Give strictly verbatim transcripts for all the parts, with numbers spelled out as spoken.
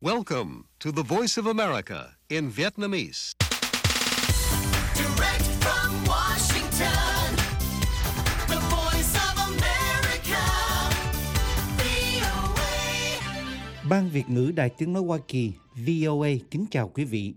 Welcome to the Voice of America in Vietnamese. Direct from Washington, the Voice of America, vê o a. Ban Việt ngữ Đài Tiếng nói Hoa Kỳ vê o a kính chào quý vị.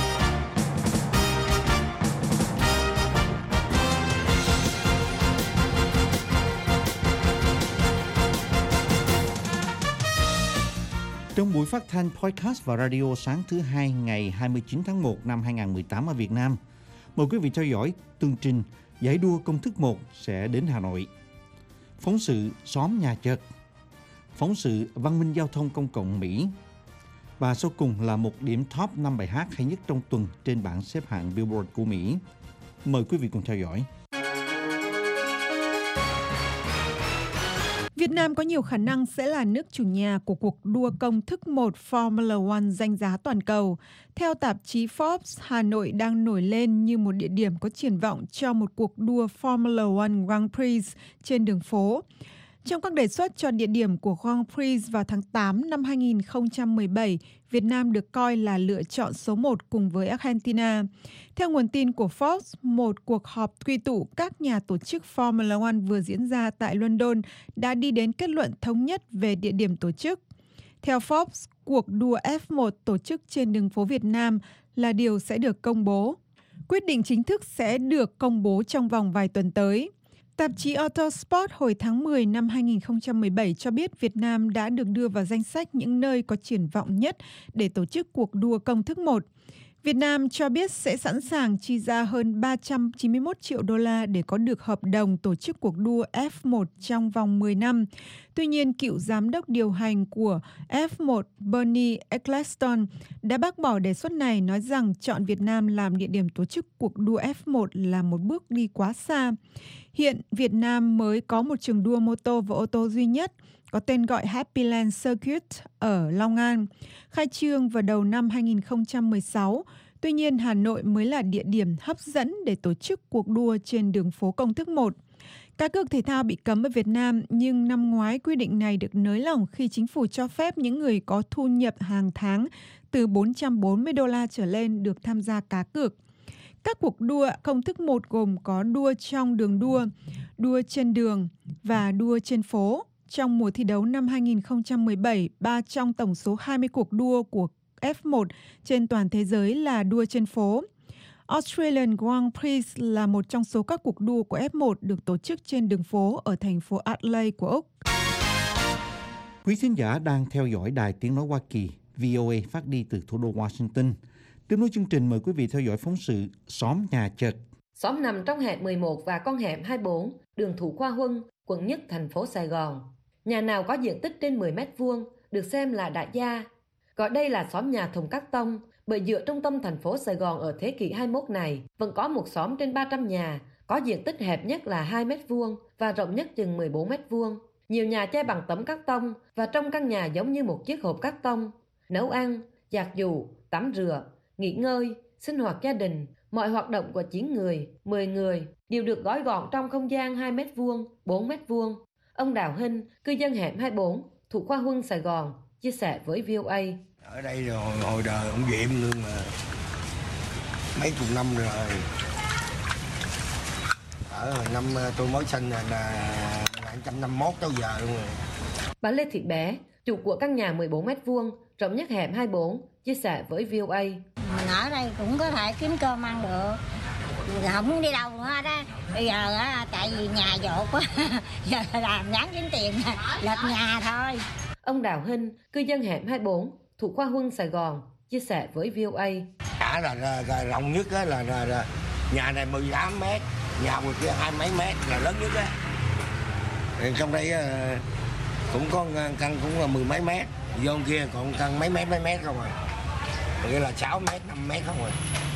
Trong buổi phát thanh podcast và radio sáng thứ hai ngày hai mươi chín tháng một năm hai nghìn không trăm mười tám ở Việt Nam, mời quý vị theo dõi tường trình giải đua công thức một sẽ đến Hà Nội, phóng sự xóm nhà chợt, phóng sự văn minh giao thông công cộng Mỹ, và sau cùng là một điểm top năm bài hát hay nhất trong tuần trên bảng xếp hạng Billboard của Mỹ. Mời quý vị cùng theo dõi. Việt Nam có nhiều khả năng sẽ là nước chủ nhà của cuộc đua công thức một Formula One danh giá toàn cầu. Theo tạp chí Forbes, Hà Nội đang nổi lên như một địa điểm có triển vọng cho một cuộc đua Formula One Grand Prix trên đường phố. Trong các đề xuất cho địa điểm của Grand Prix vào tháng tám năm hai nghìn không trăm mười bảy, Việt Nam được coi là lựa chọn số một cùng với Argentina. Theo nguồn tin của Forbes, một cuộc họp quy tụ các nhà tổ chức Formula One vừa diễn ra tại London đã đi đến kết luận thống nhất về địa điểm tổ chức. Theo Forbes, cuộc đua F một tổ chức trên đường phố Việt Nam là điều sẽ được công bố. Quyết định chính thức sẽ được công bố trong vòng vài tuần tới. Tạp chí Autosport hồi tháng mười năm hai nghìn không trăm mười bảy cho biết Việt Nam đã được đưa vào danh sách những nơi có triển vọng nhất để tổ chức cuộc đua công thức một. Việt Nam cho biết sẽ sẵn sàng chi ra hơn ba trăm chín mươi mốt triệu đô la để có được hợp đồng tổ chức cuộc đua F một trong vòng mười năm. Tuy nhiên, cựu giám đốc điều hành của F một Bernie Ecclestone đã bác bỏ đề xuất này, nói rằng chọn Việt Nam làm địa điểm tổ chức cuộc đua F một là một bước đi quá xa. Hiện, Việt Nam mới có một trường đua mô tô và ô tô duy nhất, có tên gọi Happyland Circuit ở Long An, khai trương vào đầu năm hai nghìn không trăm mười sáu. Tuy nhiên, Hà Nội mới là địa điểm hấp dẫn để tổ chức cuộc đua trên đường phố công thức một. Cá cược thể thao bị cấm ở Việt Nam, nhưng năm ngoái quy định này được nới lỏng khi chính phủ cho phép những người có thu nhập hàng tháng từ bốn trăm bốn mươi đô la trở lên được tham gia cá cược. Các cuộc đua công thức một gồm có đua trong đường đua, đua trên đường và đua trên phố. Trong mùa thi đấu năm hai nghìn không trăm mười bảy, ba trong tổng số hai mươi cuộc đua của F một trên toàn thế giới là đua trên phố. Australian Grand Prix là một trong số các cuộc đua của F một được tổ chức trên đường phố ở thành phố Adelaide của Úc. Quý thính giả đang theo dõi Đài Tiếng nói Hoa Kỳ vê o a phát đi từ thủ đô Washington. Tiếp nối chương trình, mời quý vị theo dõi phóng sự xóm nhà chợt. Xóm nằm trong hẻm mười một và con hẻm hai mươi bốn, đường Thủ Khoa Huân, quận Nhất, thành phố Sài Gòn. Nhà nào có diện tích trên mười mét vuông được xem là đại gia. Gọi đây là xóm nhà thùng cát tông, bởi dựa trung tâm thành phố Sài Gòn ở thế kỷ hai mươi mốt này vẫn có một xóm trên ba trăm nhà, có diện tích hẹp nhất là hai mét vuông và rộng nhất chừng mười bốn mét vuông. Nhiều nhà che bằng tấm cát tông và trong căn nhà giống như một chiếc hộp cát tông. Nấu ăn, giặt giũ, tắm rửa, nghỉ ngơi, sinh hoạt gia đình, mọi hoạt động của chín người, mười người đều được gói gọn trong không gian hai mét vuông, bốn mét vuông. Ông Đào Hinh, cư dân hẻm hai mươi bốn, Thủ Khoa Huân, Sài Gòn, chia sẻ với vê o a. Ở đây rồi hồi đời ông Diệm luôn mà, mấy chục năm rồi. Ở năm tôi mới sinh là một nghìn chín trăm năm mươi mốt tới giờ luôn rồi. Bà Lê Thị Bé, chủ của căn nhà mười bốn mét vuông, rộng nhất hẻm hai mươi bốn, chia sẻ với vê o a. Mình ở đây cũng có thể kiếm cơm ăn được, không đi đâu nữa đó. Bây giờ á, tại vì nhà dột quá, giờ làm ráng kiếm tiền, lợp nhà thôi. Ông Đào Hinh, cư dân hẻm hai mươi bốn, Thủ Khoa Huân, Sài Gòn, chia sẻ với vê o a. Cả là, là, là rộng nhất á, là, là, là nhà này mười tám mét, nhà ngoài kia hai mấy mét là lớn nhất á. Trong đây cũng có căn cũng là mười mấy mét, vô kia còn căn mấy mét mấy mét không à. Nghĩa là sáu mét, năm mét không rồi.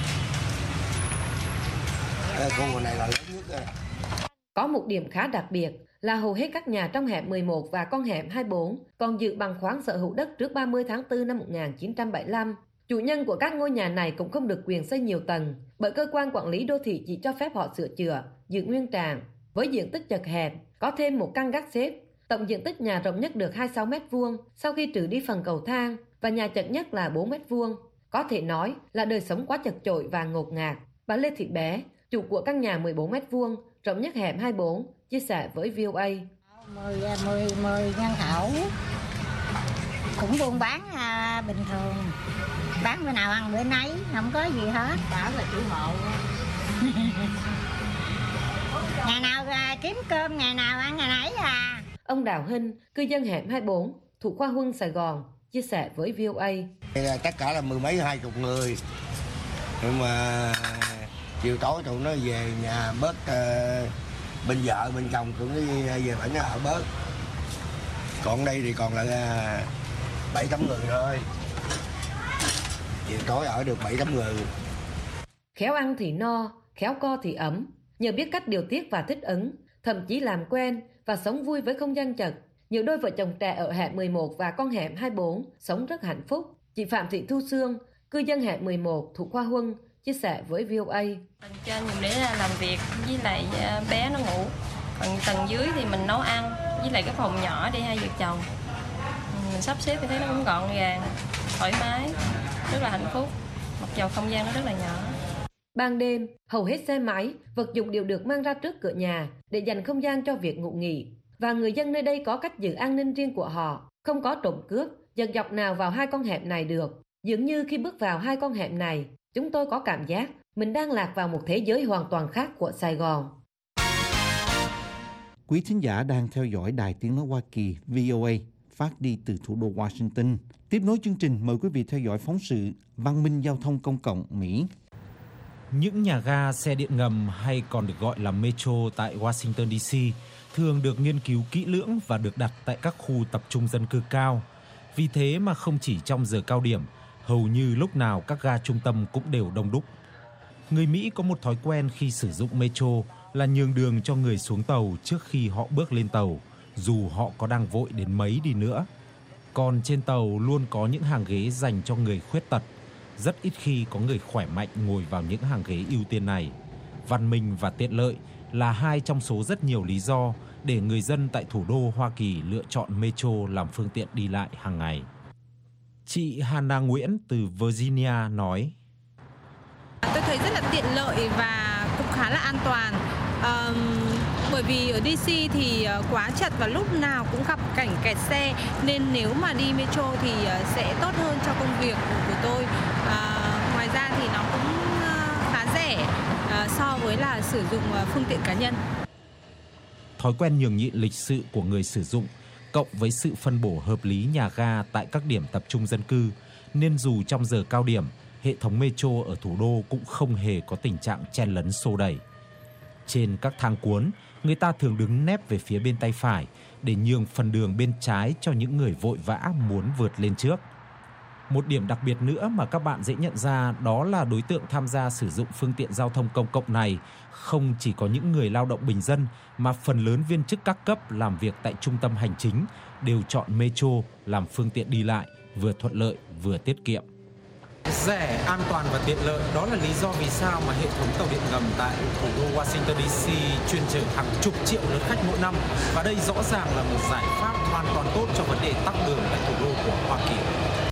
Khu này là lớn nhất rồi. Có một điểm khá đặc biệt là hầu hết các nhà trong hẻm mười một và con hẻm hai mươi bốn còn giữ bằng khoáng sở hữu đất trước ba mươi tháng tư năm một nghìn chín trăm bảy mươi lăm. Chủ nhân của các ngôi nhà này cũng không được quyền xây nhiều tầng, bởi cơ quan quản lý đô thị chỉ cho phép họ sửa chữa, giữ nguyên trạng. Với diện tích chật hẹp, có thêm một căn gác xếp, Tổng diện tích nhà rộng nhất được hai mươi sáu mét vuông sau khi trừ đi phần cầu thang và nhà chật nhất là bốn mét vuông. Có thể nói là đời sống quá chật chội và ngột ngạt. Bà Lê Thị Bé, chủ của căn nhà mười bốn mét vuông, rộng nhất hẻm hai mươi bốn, chia sẻ với vê o a. mười, mười, mười nhân khẩu, cũng buôn bán à, bình thường, bán bữa nào ăn bữa nấy, không có gì hết. Bảo là chủ hộ. Ngày nào à, kiếm cơm, ngày nào ăn ngày nấy à. Ông Đào Hinh, cư dân hẻm hai mươi bốn, Thủ Khoa Huân, Sài Gòn, chia sẻ với vê o a. Tất cả là mười mấy hai chục người, nhưng mà chiều tối tụi nó về nhà bớt uh, bên vợ bên chồng tụi nó về phải nó ở bớt. Còn đây thì còn lại uh, bảy tám người thôi. Chiều tối ở được bảy tám người. Khéo ăn thì no, khéo co thì ấm. Nhờ biết cách điều tiết và thích ứng, thậm chí làm quen và sống vui với không gian chật, nhiều đôi vợ chồng trẻ ở hẻm mười một và con hẻm hai mươi bốn sống rất hạnh phúc. Chị Phạm Thị Thu Sương, cư dân hẻm mười một, Thủ Khoa Huân, chia sẻ với vê o a. Tầng trên dùng để làm việc với lại bé nó ngủ, còn tầng dưới thì mình nấu ăn với lại cái phòng nhỏ để hai vợ chồng mình sắp xếp thì thấy nó cũng gọn gàng, thoải mái, rất là hạnh phúc, mặc dù không gian nó rất là nhỏ. Ban đêm, hầu hết xe máy, vật dụng đều được mang ra trước cửa nhà để dành không gian cho việc ngủ nghỉ. Và người dân nơi đây có cách giữ an ninh riêng của họ, không có trộm cướp, giật dọc nào vào hai con hẻm này được. Dường như khi bước vào hai con hẻm này, chúng tôi có cảm giác mình đang lạc vào một thế giới hoàn toàn khác của Sài Gòn. Quý thính giả đang theo dõi Đài Tiếng Nói Hoa Kỳ vê o a phát đi từ thủ đô Washington. Tiếp nối chương trình, mời quý vị theo dõi phóng sự Văn minh giao thông công cộng Mỹ. Những nhà ga xe điện ngầm hay còn được gọi là metro tại Washington đê xê thường được nghiên cứu kỹ lưỡng và được đặt tại các khu tập trung dân cư cao. Vì thế mà không chỉ trong giờ cao điểm, hầu như lúc nào các ga trung tâm cũng đều đông đúc. Người Mỹ có một thói quen khi sử dụng metro là nhường đường cho người xuống tàu trước khi họ bước lên tàu, dù họ có đang vội đến mấy đi nữa. Còn trên tàu luôn có những hàng ghế dành cho người khuyết tật. Rất ít khi có người khỏe mạnh ngồi vào những hàng ghế ưu tiên này. Văn minh và tiện lợi là hai trong số rất nhiều lý do để người dân tại thủ đô Hoa Kỳ lựa chọn metro làm phương tiện đi lại hàng ngày. Chị Hannah Nguyễn từ Virginia nói: Tôi thấy rất là tiện lợi và cũng khá là an toàn. Um, bởi vì ở đê xê thì quá chật và lúc nào cũng gặp cảnh kẹt xe, nên nếu mà đi metro thì sẽ tốt hơn cho công việc của tôi. Uh, ngoài ra thì nó cũng khá rẻ uh, so với là sử dụng phương tiện cá nhân. Thói quen nhường nhịn lịch sự của người sử dụng cộng với sự phân bổ hợp lý nhà ga tại các điểm tập trung dân cư, nên dù trong giờ cao điểm, hệ thống metro ở thủ đô cũng không hề có tình trạng chen lấn xô đẩy. Trên các thang cuốn, người ta thường đứng nép về phía bên tay phải để nhường phần đường bên trái cho những người vội vã muốn vượt lên trước. Một điểm đặc biệt nữa mà các bạn dễ nhận ra đó là đối tượng tham gia sử dụng phương tiện giao thông công cộng này không chỉ có những người lao động bình dân, mà phần lớn viên chức các cấp làm việc tại trung tâm hành chính đều chọn metro làm phương tiện đi lại, vừa thuận lợi vừa tiết kiệm. Rẻ, an toàn và tiện lợi, đó là lý do vì sao mà hệ thống tàu điện ngầm tại thủ đô Washington đê xê chuyên chở hàng chục triệu lượt khách mỗi năm, và đây rõ ràng là một giải pháp hoàn toàn tốt cho vấn đề tắc đường tại thủ đô của Hoa Kỳ.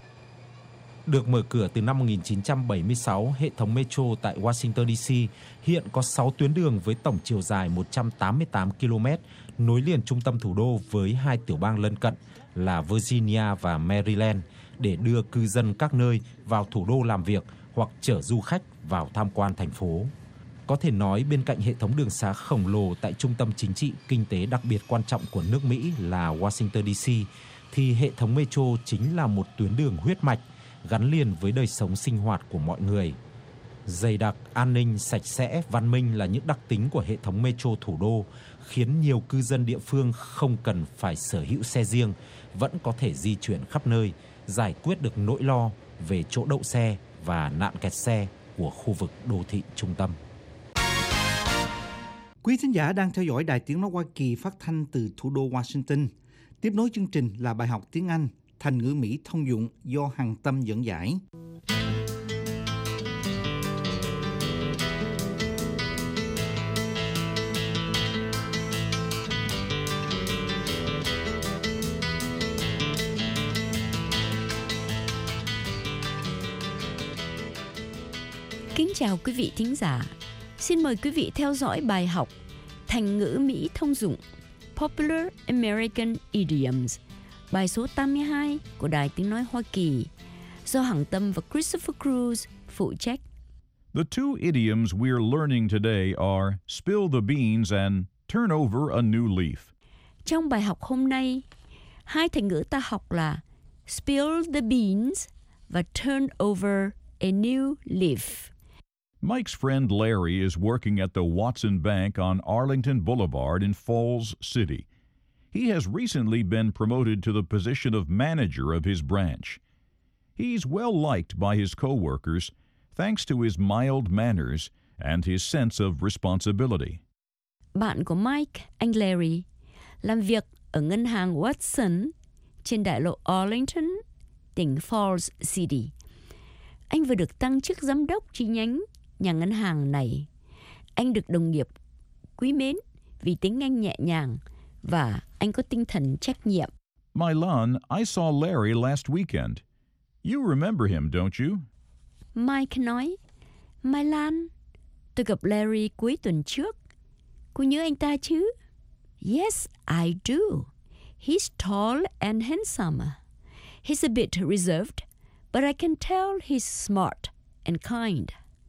Được mở cửa từ năm một nghìn chín trăm bảy mươi sáu, hệ thống metro tại Washington đê xê hiện có sáu tuyến đường với tổng chiều dài một trăm tám mươi tám ki lô mét, nối liền trung tâm thủ đô với hai tiểu bang lân cận là Virginia và Maryland, để đưa cư dân các nơi vào thủ đô làm việc hoặc chở du khách vào tham quan thành phố. Có thể nói bên cạnh hệ thống đường xá khổng lồ tại trung tâm chính trị, kinh tế đặc biệt quan trọng của nước Mỹ là Washington đê xê, thì hệ thống metro chính là một tuyến đường huyết mạch gắn liền với đời sống sinh hoạt của mọi người. Dày đặc, an ninh, sạch sẽ, văn minh là những đặc tính của hệ thống metro thủ đô, khiến nhiều cư dân địa phương không cần phải sở hữu xe riêng, vẫn có thể di chuyển khắp nơi, giải quyết được nỗi lo về chỗ đậu xe và nạn kẹt xe của khu vực đô thị trung tâm. Quý thính giả đang theo dõi Đài Tiếng Nói Hoa Kỳ phát thanh từ thủ đô Washington. Tiếp nối chương trình là bài học tiếng Anh, thành ngữ Mỹ thông dụng do Hằng Tâm dẫn giải. Kính chào quý vị thính giả. Xin mời quý vị theo dõi bài học Thành ngữ Mỹ thông dụng Popular American Idioms, bài số tám mươi hai của Đài Tiếng Nói Hoa Kỳ, do Hằng Tâm và Christopher Cruz phụ trách. The two idioms we're learning today are spill the beans and turn over a new leaf. Trong bài học hôm nay, hai thành ngữ ta học là spill the beans và turn over a new leaf. Mike's friend Larry is working at the Watson Bank on Arlington Boulevard in Falls City. He has recently been promoted to the position of manager of his branch. He's well liked by his coworkers thanks to his mild manners and his sense of responsibility. Bạn của Mike, anh Larry, làm việc ở ngân hàng Watson trên đại lộ Arlington, tỉnh Falls City. Anh vừa được tăng chức giám đốc chi nhánh nhà ngân hàng này. Anh được đồng nghiệp quý mến vì tiếng Anh nhẹ nhàng và anh có tinh thần trách nhiệm. Mylan, I saw Larry last weekend. You remember him, don't you? Mike nói, Mylan, tôi gặp Larry cuối tuần trước. Cô nhớ anh ta chứ? Yes, I do. He's tall and handsome. He's a bit reserved, but I can tell he's smart and kind.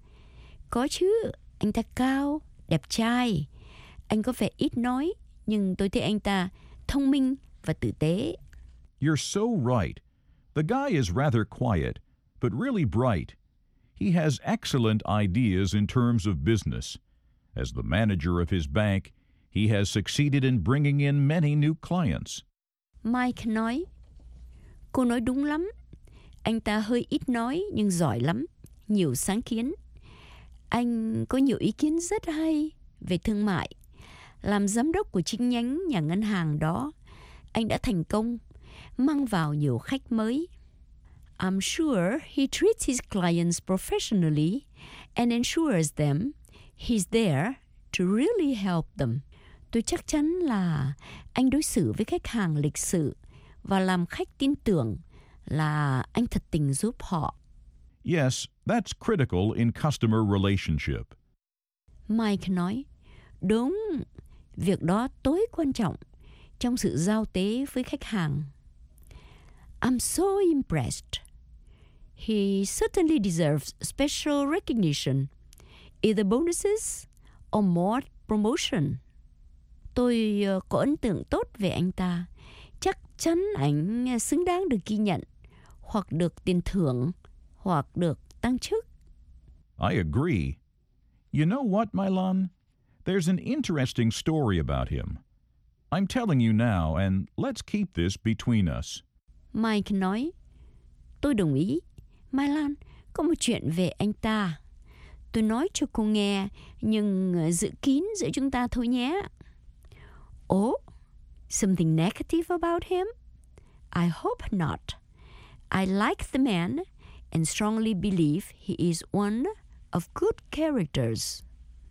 Có chứ, anh ta cao, đẹp trai. Anh có vẻ ít nói, nhưng tôi thấy anh ta thông minh và tử tế. You're so right. The guy is rather quiet, but really bright. He has excellent ideas in terms of business. As the manager of his bank, he has succeeded in bringing in many new clients. Mike nói, cô nói đúng lắm. Anh ta hơi ít nói nhưng giỏi lắm, nhiều sáng kiến. Anh có nhiều ý kiến rất hay về thương mại. Làm giám đốc của chi nhánh nhà ngân hàng đó, anh đã thành công, mang vào nhiều khách mới. I'm sure he treats his clients professionally and ensures them he's there to really help them. Tôi chắc chắn là anh đối xử với khách hàng lịch sự và làm khách tin tưởng là anh thật tình giúp họ. Yes, that's critical in customer relationship. Mike nói, đúng, việc đó tối quan trọng trong sự giao tế với khách hàng. I'm so impressed. He certainly deserves special recognition, either bonuses or more promotion. Tôi có ấn tượng tốt về anh ta. Chắc chắn anh xứng đáng được ghi nhận, hoặc được tiền thưởng, hoặc được tăng chức. I agree. You know what, Mylan? There's an interesting story about him. I'm telling you now, and let's keep this between us. Mike nói, tôi đồng ý. Mylan, có một chuyện về anh ta. Tôi nói cho cô nghe, nhưng giữ kín giữa chúng ta thôi nhé. Oh, something negative about him? I hope not. I like the man and strongly believe he is one of good characters.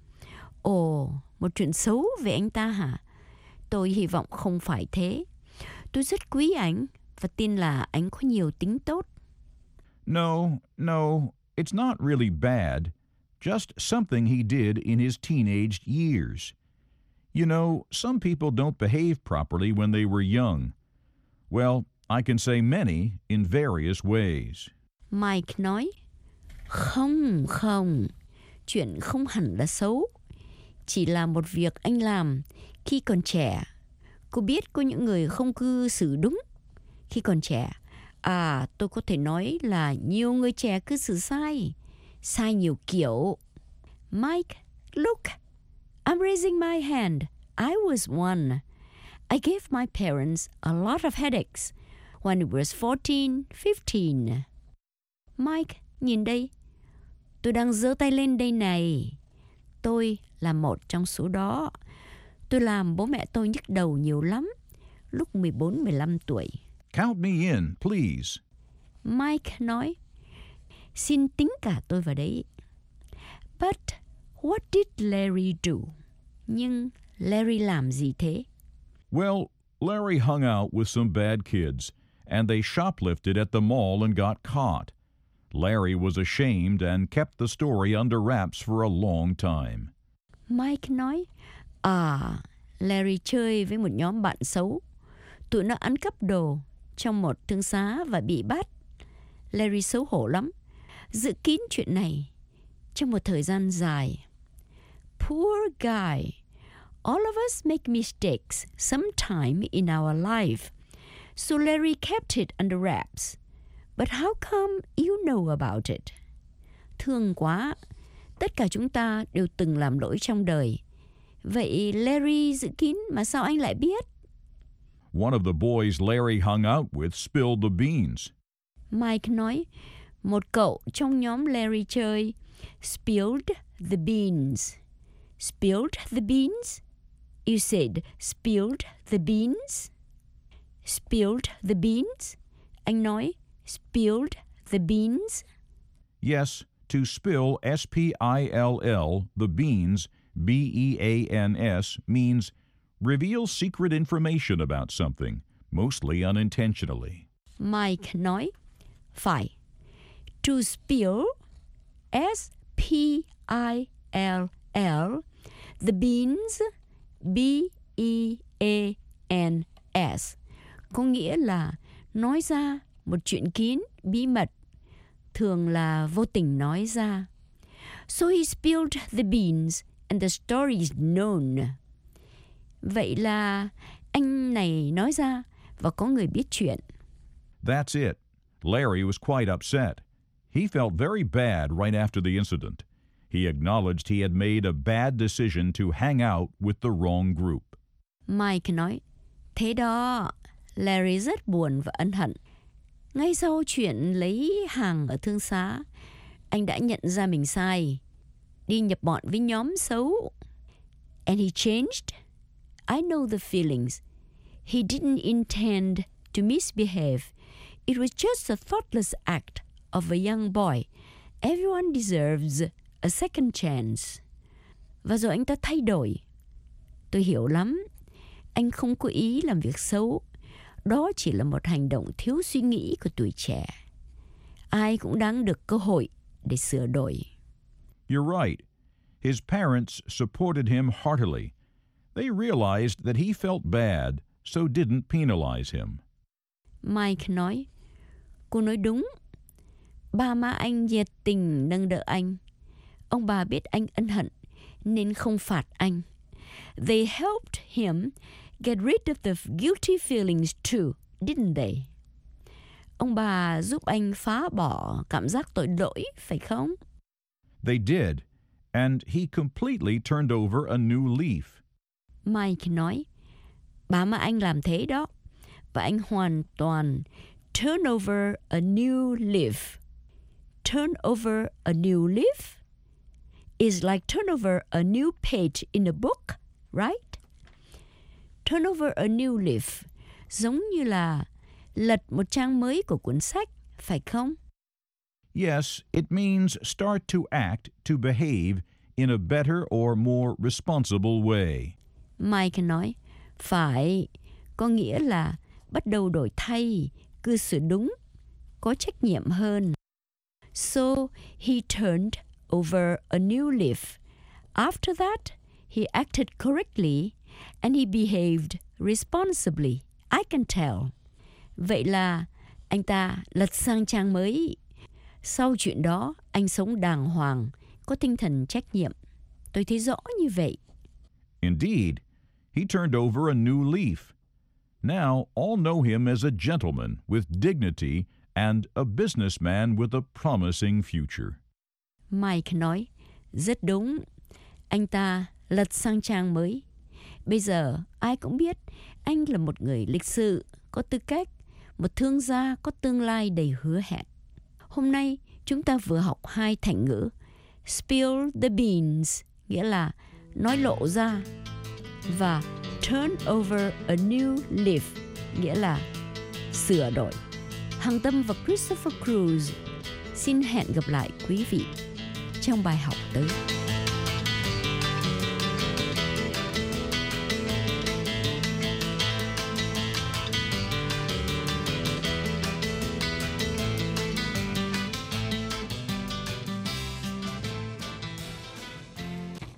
Ồ, oh, một chuyện xấu về anh ta hả? Tôi hy vọng không phải thế. Tôi rất quý anh và tin là anh có nhiều tính tốt. No, no, it's not really bad. Just something he did in his teenage years. You know, some people don't behave properly when they were young. Well, I can say many in various ways. Mike nói, không, không, chuyện không hẳn là xấu. Chỉ là một việc anh làm khi còn trẻ. Cô biết có những người không cư xử đúng khi còn trẻ. À, tôi có thể nói là nhiều người trẻ cư xử sai. Sai nhiều kiểu. Mike, look, I'm raising my hand. I was one. I gave my parents a lot of headaches when I was fourteen, fifteen. Mike, nhìn đây. Tôi đang giơ tay lên đây này. Tôi là một trong số đó. Tôi làm bố mẹ tôi nhức đầu nhiều lắm lúc mười bốn, mười lăm tuổi. Count me in, please. Mike nói, xin tính cả tôi vào đấy. But what did Larry do? Nhưng Larry làm gì thế? Well, Larry hung out with some bad kids, and they shoplifted at the mall and got caught. Larry was ashamed and kept the story under wraps for a long time. Mike nói, à, Larry chơi với một nhóm bạn xấu. Tụi nó ăn cắp đồ trong một thương xá và bị bắt. Larry xấu hổ lắm, giữ kín chuyện này trong một thời gian dài. Poor guy. All of us make mistakes sometime in our life. So Larry kept it under wraps. But how come you know about it? Thương quá. Tất cả chúng ta đều từng làm lỗi trong đời. Vậy Larry giữ kín mà sao anh lại biết? One of the boys Larry hung out with spilled the beans. Mike nói, một cậu trong nhóm Larry chơi spilled the beans. Spilled the beans? You said spilled the beans? Spilled the beans? Anh nói spilled the beans? Yes, to spill, S P I L L, the beans, B E A N S, means reveal secret information about something, mostly unintentionally. Mike nói, phải. To spill, S P I L L, the beans, B E A N S, có nghĩa là nói ra một chuyện kín, bí mật, thường là vô tình nói ra. So he spilled the beans and the story is known. Vậy là anh này nói ra và có người biết chuyện. That's it. Larry was quite upset. He felt very bad right after the incident. He acknowledged he had made a bad decision to hang out with the wrong group. Mike nói, thế đó, Larry rất buồn và ân hận. Ngay sau chuyện lấy hàng ở thương xá, anh đã nhận ra mình sai, đi nhập bọn với nhóm xấu. And he changed. I know the feelings. He didn't intend to misbehave. It was just a thoughtless act of a young boy. Everyone deserves a second chance. Và rồi anh ta thay đổi. Tôi hiểu lắm. Anh không có ý làm việc xấu. Đó chỉ là một hành động thiếu suy nghĩ của tuổi trẻ. Ai cũng đáng được cơ hội để sửa đổi. You're right. His parents supported him heartily. They realized that he felt bad, so didn't penalize him. Mike nói, cô nói đúng. Ba má anh nhiệt tình nâng đỡ anh. Ông bà biết anh ân hận nên không phạt anh. They helped him get rid of the guilty feelings too, didn't they? Ông bà giúp anh phá bỏ cảm giác tội lỗi, phải không? They did, and he completely turned over a new leaf. Mike nói, ba má anh làm thế đó, và anh hoàn toàn turn over a new leaf. Turn over a new leaf is like turn over a new page in a book, right? Turn over a new leaf giống như là lật một trang mới của cuốn sách, phải không? Yes, it means start to act, to behave in a better or more responsible way. Mike nói, phải, có nghĩa là bắt đầu đổi thay, cư xử đúng, có trách nhiệm hơn. So he turned over a new leaf. After that, he acted correctly and he behaved responsibly. I can tell. Vậy là anh ta lật sang trang mới. Sau chuyện đó, anh sống đàng hoàng, có tinh thần trách nhiệm. Tôi thấy rõ như vậy. Indeed, he turned over a new leaf. Now all know him as a gentleman with dignity and a businessman with a promising future. Mike nói, rất đúng. Anh ta lật sang trang mới. Bây giờ ai cũng biết anh là một người lịch sự, có tư cách, một thương gia có tương lai đầy hứa hẹn. Hôm nay chúng ta vừa học hai thành ngữ spill the beans, nghĩa là nói lộ ra, và turn over a new leaf, nghĩa là sửa đổi. Hằng Tâm và Christopher Cruz xin hẹn gặp lại quý vị trong bài học tới.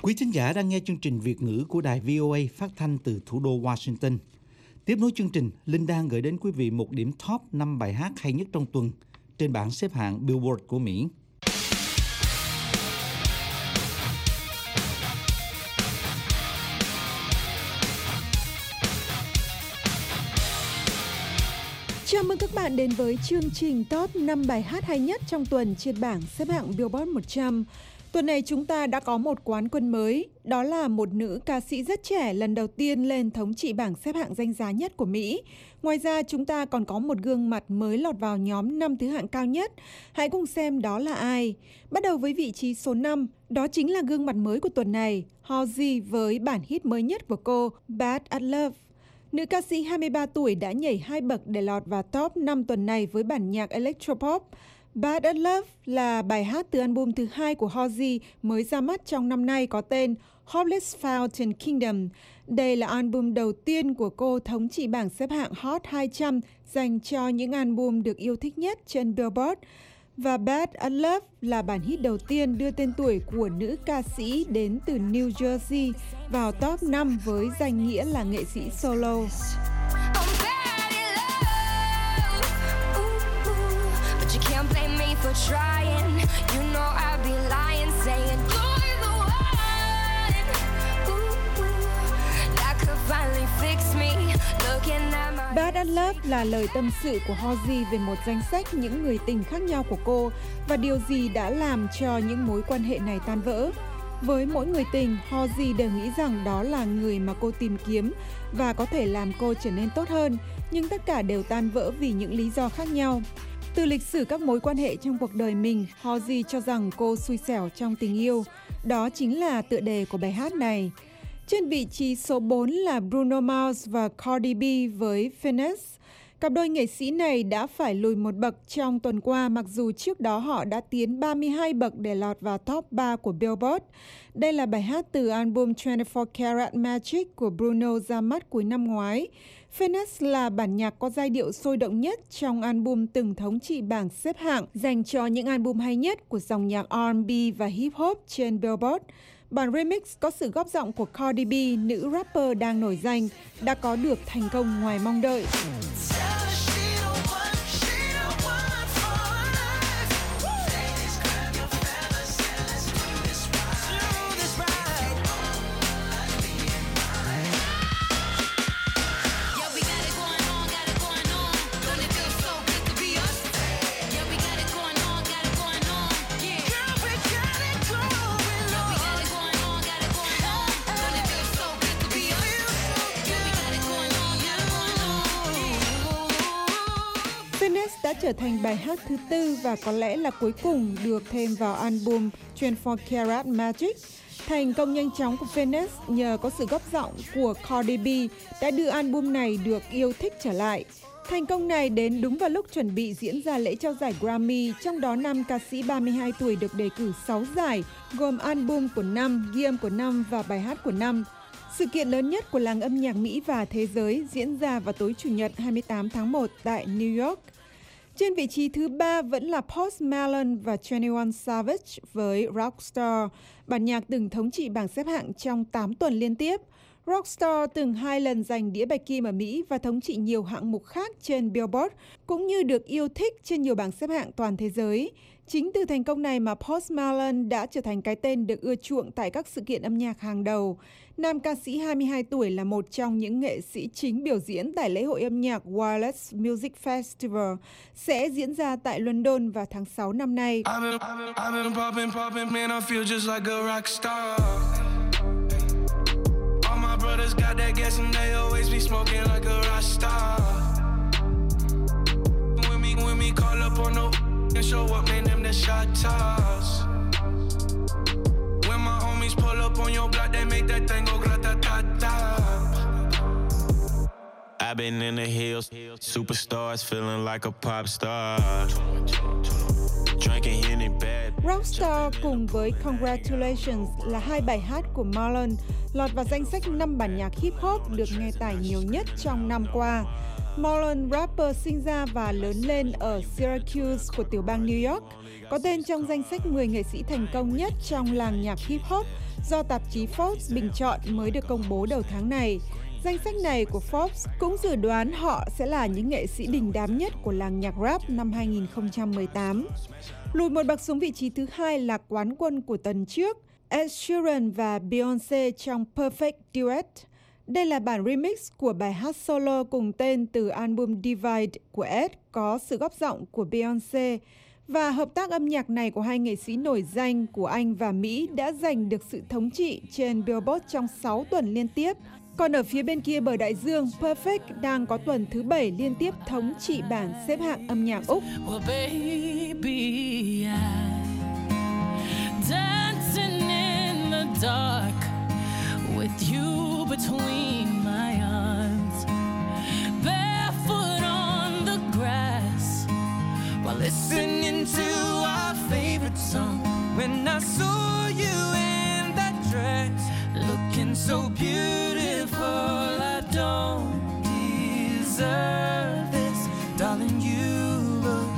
Quý thính giả đang nghe chương trình Việt ngữ của đài vê o a phát thanh từ thủ đô Washington. Tiếp nối chương trình, Linh đang gửi đến quý vị một điểm top năm bài hát hay nhất trong tuần trên bảng xếp hạng Billboard của Mỹ. Chào mừng các bạn đến với chương trình top năm bài hát hay nhất trong tuần trên bảng xếp hạng Billboard một trăm. Tuần này chúng ta đã có một quán quân mới, đó là một nữ ca sĩ rất trẻ lần đầu tiên lên thống trị bảng xếp hạng danh giá nhất của Mỹ. Ngoài ra chúng ta còn có một gương mặt mới lọt vào nhóm năm thứ hạng cao nhất. Hãy cùng xem đó là ai. Bắt đầu với vị trí số năm, đó chính là gương mặt mới của tuần này, Halsey với bản hit mới nhất của cô, Bad at Love. Nữ ca sĩ hai mươi ba tuổi đã nhảy hai bậc để lọt vào top năm tuần này với bản nhạc electropop. Bad at Love là bài hát từ album thứ hai của Halsey mới ra mắt trong năm nay có tên Hopeless Fountain Kingdom. Đây là album đầu tiên của cô thống trị bảng xếp hạng Hot hai trăm dành cho những album được yêu thích nhất trên Billboard. Và Bad at Love là bản hit đầu tiên đưa tên tuổi của nữ ca sĩ đến từ New Jersey vào top năm với danh nghĩa là nghệ sĩ solo. For trying, you know I'd be lying, saying you're the one. Ooh, ooh, that could finally fix me. Looking at my Bad at Love là lời tâm sự của Halsey về một danh sách những người tình khác nhau của cô và điều gì đã làm cho những mối quan hệ này tan vỡ. Với mỗi người tình, Halsey đều nghĩ rằng đó là người mà cô tìm kiếm và có thể làm cô trở nên tốt hơn, nhưng tất cả đều tan vỡ vì những lý do khác nhau. Từ lịch sử các mối quan hệ trong cuộc đời mình, Halsey cho rằng cô xui xẻo trong tình yêu. Đó chính là tựa đề của bài hát này. Trên vị trí số bốn là Bruno Mars và Cardi B với Finesse. Cặp đôi nghệ sĩ này đã phải lùi một bậc trong tuần qua mặc dù trước đó họ đã tiến ba mươi hai bậc để lọt vào top ba của Billboard. Đây là bài hát từ album hai mươi bốn Karat Magic của Bruno ra mắt cuối năm ngoái. Finesse là bản nhạc có giai điệu sôi động nhất trong album từng thống trị bảng xếp hạng dành cho những album hay nhất của dòng nhạc R and B và hip hop trên Billboard. Bản remix có sự góp giọng của Cardi B, nữ rapper đang nổi danh, đã có được thành công ngoài mong đợi. Đã trở thành bài hát thứ tư và có lẽ là cuối cùng được thêm vào album hai mươi bốn Karat Magic. Thành công nhanh chóng của Finesse nhờ có sự góp giọng của Cardi B đã đưa album này được yêu thích trở lại. Thành công này đến đúng vào lúc chuẩn bị diễn ra lễ trao giải Grammy, trong đó nam ca sĩ ba mươi hai tuổi được đề cử sáu giải, gồm album của năm, ghi âm của năm và bài hát của năm. Sự kiện lớn nhất của làng âm nhạc Mỹ và thế giới diễn ra vào tối Chủ nhật hai mươi tám tháng một tại New York. Trên vị trí thứ ba vẫn là Post Malone và hai mươi mốt Savage với Rockstar, bản nhạc từng thống trị bảng xếp hạng trong tám tuần liên tiếp. Rockstar từng hai lần giành đĩa bạch kim ở Mỹ và thống trị nhiều hạng mục khác trên Billboard, cũng như được yêu thích trên nhiều bảng xếp hạng toàn thế giới. Chính từ thành công này mà Post Malone đã trở thành cái tên được ưa chuộng tại các sự kiện âm nhạc hàng đầu. Nam ca sĩ hai mươi hai tuổi là một trong những nghệ sĩ chính biểu diễn tại lễ hội âm nhạc Wireless Music Festival sẽ diễn ra tại London vào tháng sáu năm nay. Show up, man, them the shot toss. When my homies pull up on your block, they make that thing go grata-ta-ta. I've been in the hills, superstars feeling like a pop star. Drinking Henny bad. Rockstar cùng với Congratulations là hai bài hát của Malone lọt vào danh sách năm bản nhạc hip hop được nghe tải nhiều nhất trong năm qua. Malone, rapper sinh ra và lớn lên ở Syracuse của tiểu bang New York, có tên trong danh sách mười nghệ sĩ thành công nhất trong làng nhạc hip hop do tạp chí Forbes bình chọn mới được công bố đầu tháng này. Danh sách này của Forbes cũng dự đoán họ sẽ là những nghệ sĩ đình đám nhất của làng nhạc rap năm hai nghìn không trăm mười tám. Lùi một bậc xuống vị trí thứ hai là quán quân của tuần trước, Ed Sheeran và Beyoncé trong Perfect Duet. Đây là bản remix của bài hát solo cùng tên từ album Divide của Ed có sự góp giọng của Beyoncé. Và hợp tác âm nhạc này của hai nghệ sĩ nổi danh của Anh và Mỹ đã giành được sự thống trị trên Billboard trong sáu tuần liên tiếp. Còn ở phía bên kia bờ đại dương, Perfect đang có tuần thứ bảy liên tiếp thống trị bảng xếp hạng âm nhạc Úc. Well, baby, I'm dancing in the dark with you between my arms, barefoot on the grass while listening to our favorite song. When I saw you in that dress, looking so beautiful, I don't deserve this, darling, you look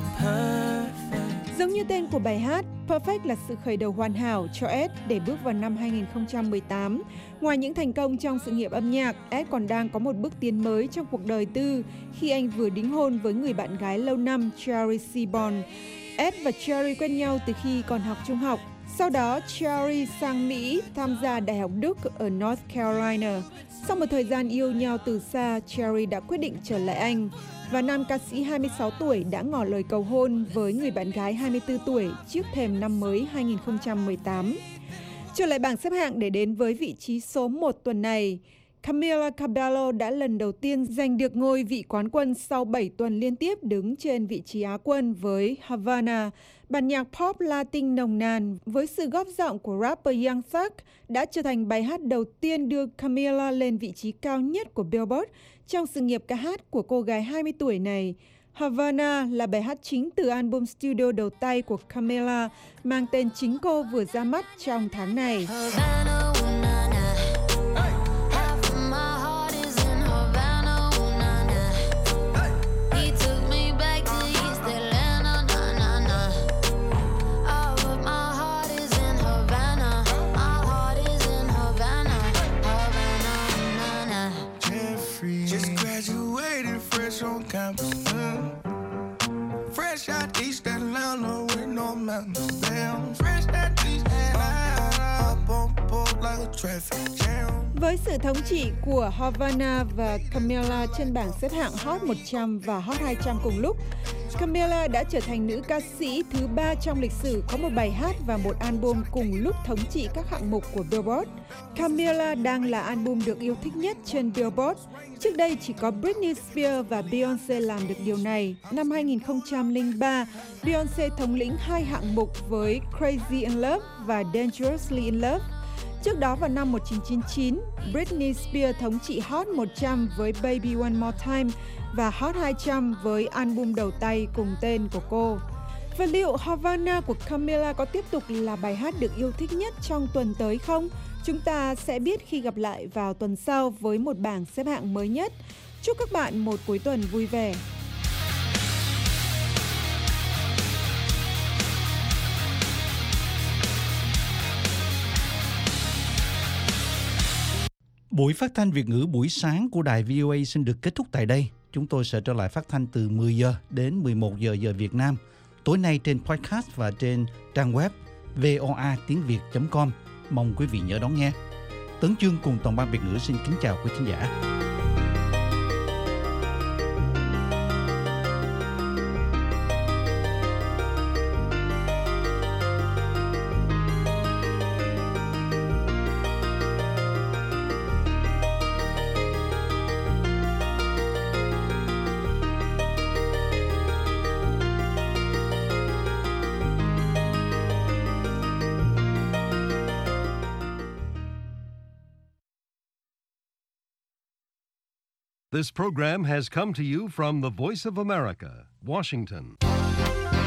perfect. Giống như tên của bài hát, Perfect là sự khởi đầu hoàn hảo cho Ed để bước vào năm hai nghìn không trăm mười tám. Ngoài những thành công trong sự nghiệp âm nhạc, Ed còn đang có một bước tiến mới trong cuộc đời tư khi anh vừa đính hôn với người bạn gái lâu năm Cherry Seaborn. Ed và Cherry quen nhau từ khi còn học trung học. Sau đó, Cherry sang Mỹ tham gia Đại học Đức ở North Carolina. Sau một thời gian yêu nhau từ xa, Cherry đã quyết định trở lại Anh. Và nam ca sĩ hai mươi sáu tuổi đã ngỏ lời cầu hôn với người bạn gái hai mươi tư tuổi trước thềm năm mới hai nghìn không trăm mười tám. Trở lại bảng xếp hạng để đến với vị trí số một tuần này, Camila Cabello đã lần đầu tiên giành được ngôi vị quán quân sau bảy tuần liên tiếp đứng trên vị trí Á quân với Havana. Bản nhạc pop Latin nồng nàn với sự góp giọng của rapper Young Thug đã trở thành bài hát đầu tiên đưa Camila lên vị trí cao nhất của Billboard trong sự nghiệp ca hát của cô gái hai mươi tuổi này. Havana là bài hát chính từ album studio đầu tay của Camila mang tên chính cô vừa ra mắt trong tháng này. Fresh out East Atlanta with no mountains down. Fresh out East Atlanta, up on board like a traffic jam. Với sự thống trị của Havana và Camila trên bảng xếp hạng Hot một trăm và Hot hai trăm cùng lúc, Camila đã trở thành nữ ca sĩ thứ ba trong lịch sử có một bài hát và một album cùng lúc thống trị các hạng mục của Billboard. Camila đang là album được yêu thích nhất trên Billboard. Trước đây chỉ có Britney Spears và Beyoncé làm được điều này. Năm hai nghìn không trăm lẻ ba, Beyoncé thống lĩnh hai hạng mục với Crazy in Love và Dangerously in Love. Trước đó vào năm một nghìn chín trăm chín mươi chín, Britney Spears thống trị Hot một trăm với Baby One More Time và Hot hai trăm với album đầu tay cùng tên của cô. Và liệu Havana của Camila có tiếp tục là bài hát được yêu thích nhất trong tuần tới không? Chúng ta sẽ biết khi gặp lại vào tuần sau với một bảng xếp hạng mới nhất. Chúc các bạn một cuối tuần vui vẻ. Buổi phát thanh Việt ngữ buổi sáng của đài vê o a xin được kết thúc tại đây. Chúng tôi sẽ trở lại phát thanh từ mười giờ đến mười một giờ giờ Việt Nam. Tối nay trên podcast và trên trang web voa tiếng việt chấm com. Mong quý vị nhớ đón nghe. Tấn Chương cùng toàn ban Việt ngữ xin kính chào quý khán giả. This program has come to you from the Voice of America, Washington.